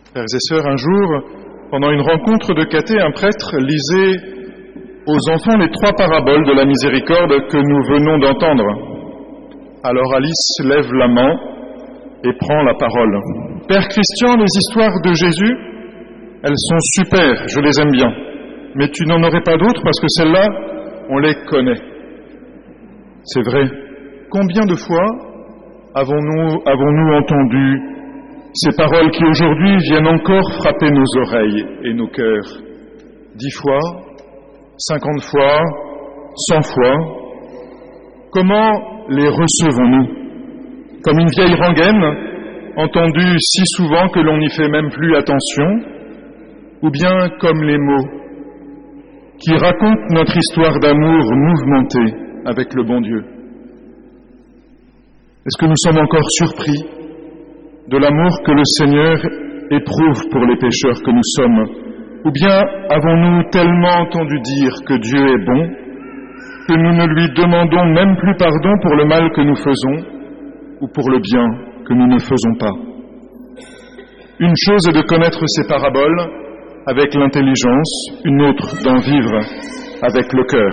Frères et sœurs, un jour, pendant une rencontre de caté, un prêtre lisait aux enfants les 3 paraboles de la miséricorde que nous venons d'entendre. Alors Alice lève la main et prend la parole. Père Christian, les histoires de Jésus, elles sont super, je les aime bien. Mais tu n'en aurais pas d'autres parce que celles-là, on les connaît. C'est vrai. Combien de fois avons-nous entendu ces paroles qui aujourd'hui viennent encore frapper nos oreilles et nos cœurs? 10 fois, 50 fois, 100 fois. Comment les recevons-nous? Comme une vieille rengaine, entendue si souvent que l'on n'y fait même plus attention, ou bien comme les mots qui racontent notre histoire d'amour mouvementée avec le bon Dieu? Est-ce que nous sommes encore surpris de l'amour que le Seigneur éprouve pour les pécheurs que nous sommes? Ou bien avons-nous tellement entendu dire que Dieu est bon que nous ne lui demandons même plus pardon pour le mal que nous faisons ou pour le bien que nous ne faisons pas? Une chose est de connaître ces paraboles avec l'intelligence, une autre d'en vivre avec le cœur.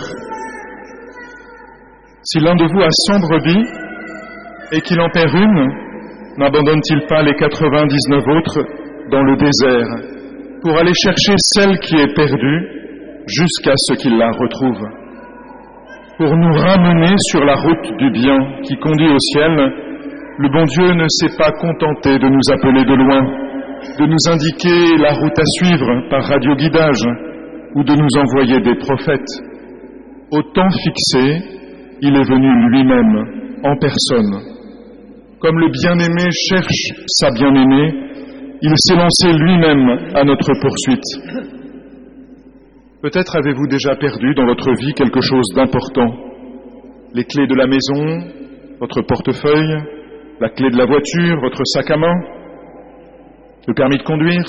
Si l'un de vous a 100 brebis et qu'il en perd une, n'abandonne-t-il pas les 99 autres dans le désert pour aller chercher celle qui est perdue jusqu'à ce qu'il la retrouve? Pour nous ramener sur la route du bien qui conduit au ciel, le bon Dieu ne s'est pas contenté de nous appeler de loin, de nous indiquer la route à suivre par radioguidage ou de nous envoyer des prophètes. Au temps fixé, il est venu lui-même, en personne. Comme le bien-aimé cherche sa bien-aimée, il s'est lancé lui-même à notre poursuite. Peut-être avez-vous déjà perdu dans votre vie quelque chose d'important. Les clés de la maison, votre portefeuille, la clé de la voiture, votre sac à main, le permis de conduire.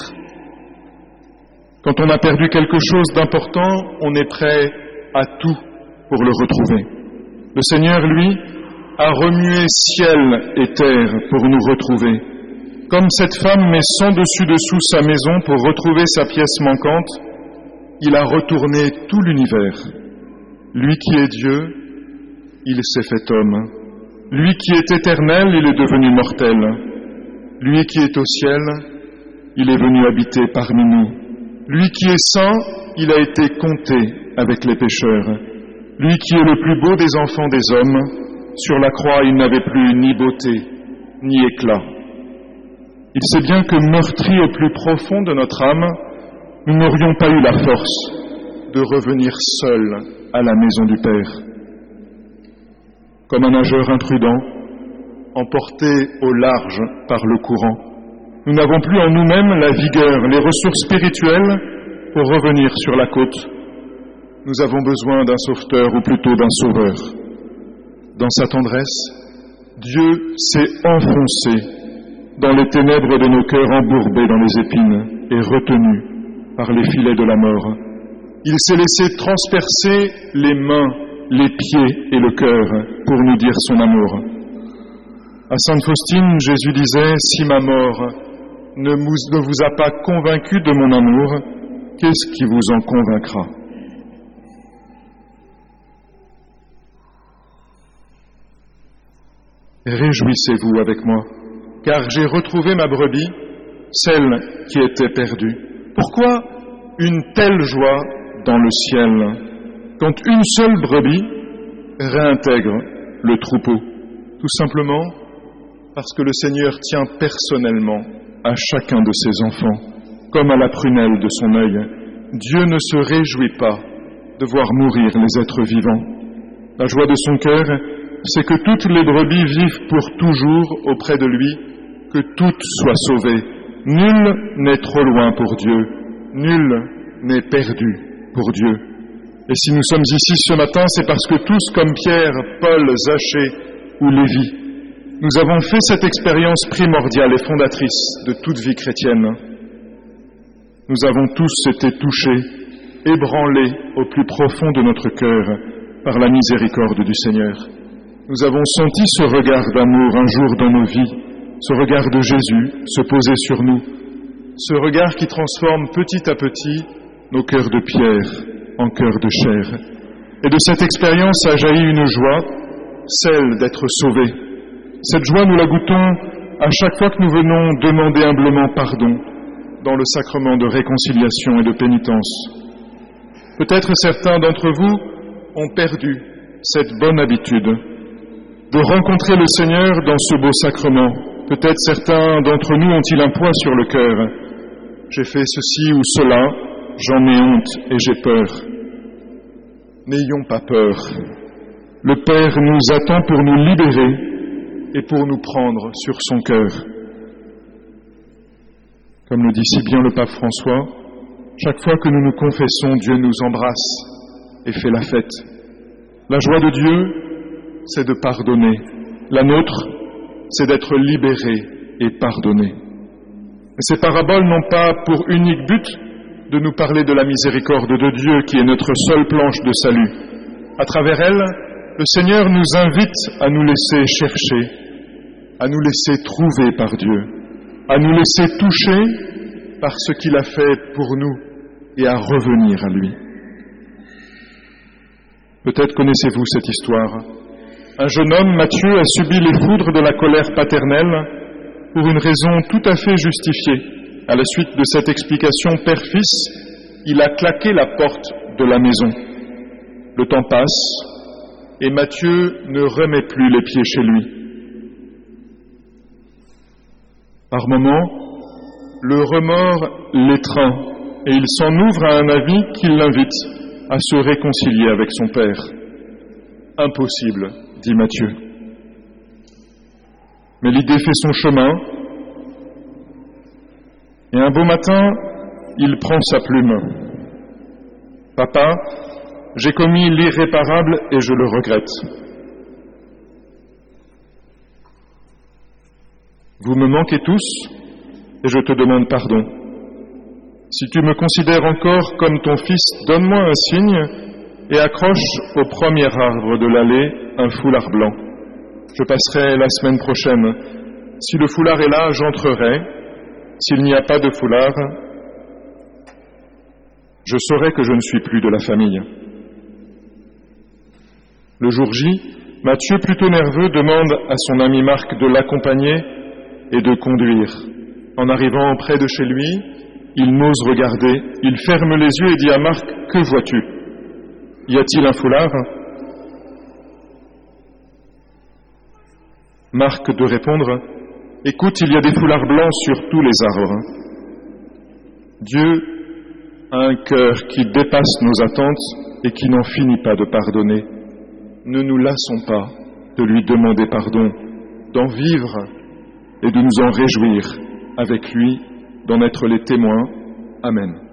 Quand on a perdu quelque chose d'important, on est prêt à tout pour le retrouver. Le Seigneur, lui, a remué ciel et terre pour nous retrouver. Comme cette femme met sans dessus-dessous sa maison pour retrouver sa pièce manquante, il a retourné tout l'univers. Lui qui est Dieu, il s'est fait homme. Lui qui est éternel, il est devenu mortel. Lui qui est au ciel, il est venu habiter parmi nous. Lui qui est saint, il a été compté avec les pécheurs. Lui qui est le plus beau des enfants des hommes, sur la croix, il n'avait plus ni beauté, ni éclat. Il sait bien que meurtris au plus profond de notre âme, nous n'aurions pas eu la force de revenir seuls à la maison du Père. Comme un nageur imprudent, emporté au large par le courant, nous n'avons plus en nous-mêmes la vigueur, les ressources spirituelles pour revenir sur la côte. Nous avons besoin d'un sauveteur ou plutôt d'un sauveur. Dans sa tendresse, Dieu s'est enfoncé dans les ténèbres de nos cœurs embourbés dans les épines et retenus par les filets de la mort. Il s'est laissé transpercer les mains, les pieds et le cœur pour nous dire son amour. À Sainte Faustine, Jésus disait « Si ma mort ne vous a pas convaincu de mon amour, qu'est-ce qui vous en convaincra ?» Réjouissez-vous avec moi, car j'ai retrouvé ma brebis, celle qui était perdue. Pourquoi une telle joie dans le ciel quand une seule brebis réintègre le troupeau? Tout simplement parce que le Seigneur tient personnellement à chacun de ses enfants, comme à la prunelle de son œil. Dieu ne se réjouit pas de voir mourir les êtres vivants. La joie de son cœur, c'est que toutes les brebis vivent pour toujours auprès de lui, que toutes soient sauvées. Nul n'est trop loin pour Dieu, nul n'est perdu pour Dieu. Et si nous sommes ici ce matin, c'est parce que tous, comme Pierre, Paul, Zachée ou Lévi, nous avons fait cette expérience primordiale et fondatrice de toute vie chrétienne. Nous avons tous été touchés, ébranlés au plus profond de notre cœur par la miséricorde du Seigneur. Nous avons senti ce regard d'amour un jour dans nos vies, ce regard de Jésus se poser sur nous, ce regard qui transforme petit à petit nos cœurs de pierre en cœurs de chair. Et de cette expérience a jailli une joie, celle d'être sauvés. Cette joie, nous la goûtons à chaque fois que nous venons demander humblement pardon dans le sacrement de réconciliation et de pénitence. Peut-être certains d'entre vous ont perdu cette bonne habitude de rencontrer le Seigneur dans ce beau sacrement. Peut-être certains d'entre nous ont-ils un poids sur le cœur. J'ai fait ceci ou cela, j'en ai honte et j'ai peur. N'ayons pas peur. Le Père nous attend pour nous libérer et pour nous prendre sur son cœur. Comme le dit si bien le pape François, chaque fois que nous nous confessons, Dieu nous embrasse et fait la fête. La joie de Dieu, c'est de pardonner. La nôtre, c'est d'être libérés et pardonnés. Et ces paraboles n'ont pas pour unique but de nous parler de la miséricorde de Dieu qui est notre seule planche de salut. À travers elle, le Seigneur nous invite à nous laisser chercher, à nous laisser trouver par Dieu, à nous laisser toucher par ce qu'il a fait pour nous et à revenir à lui. Peut-être connaissez-vous cette histoire. Un jeune homme, Matthieu, a subi les foudres de la colère paternelle pour une raison tout à fait justifiée. À la suite de cette explication père-fils, il a claqué la porte de la maison. Le temps passe et Matthieu ne remet plus les pieds chez lui. Par moments, le remords l'étreint et il s'en ouvre à un ami qui l'invite à se réconcilier avec son père. Impossible, dit Matthieu. Mais l'idée fait son chemin, et un beau matin, il prend sa plume. « Papa, j'ai commis l'irréparable et je le regrette. Vous me manquez tous et je te demande pardon. Si tu me considères encore comme ton fils, donne-moi un signe et accroche au premier arbre de l'allée un foulard blanc. Je passerai la semaine prochaine. Si le foulard est là, j'entrerai. S'il n'y a pas de foulard, je saurai que je ne suis plus de la famille. » Le jour J, Matthieu, plutôt nerveux, demande à son ami Marc de l'accompagner et de conduire. En arrivant près de chez lui, il n'ose regarder. Il ferme les yeux et dit à Marc, « Que vois-tu ? Y a-t-il un foulard ?» Marc de répondre, « Écoute, il y a des foulards blancs sur tous les arbres. » Dieu a un cœur qui dépasse nos attentes et qui n'en finit pas de pardonner. Ne nous lassons pas de lui demander pardon, d'en vivre et de nous en réjouir avec lui, d'en être les témoins. Amen.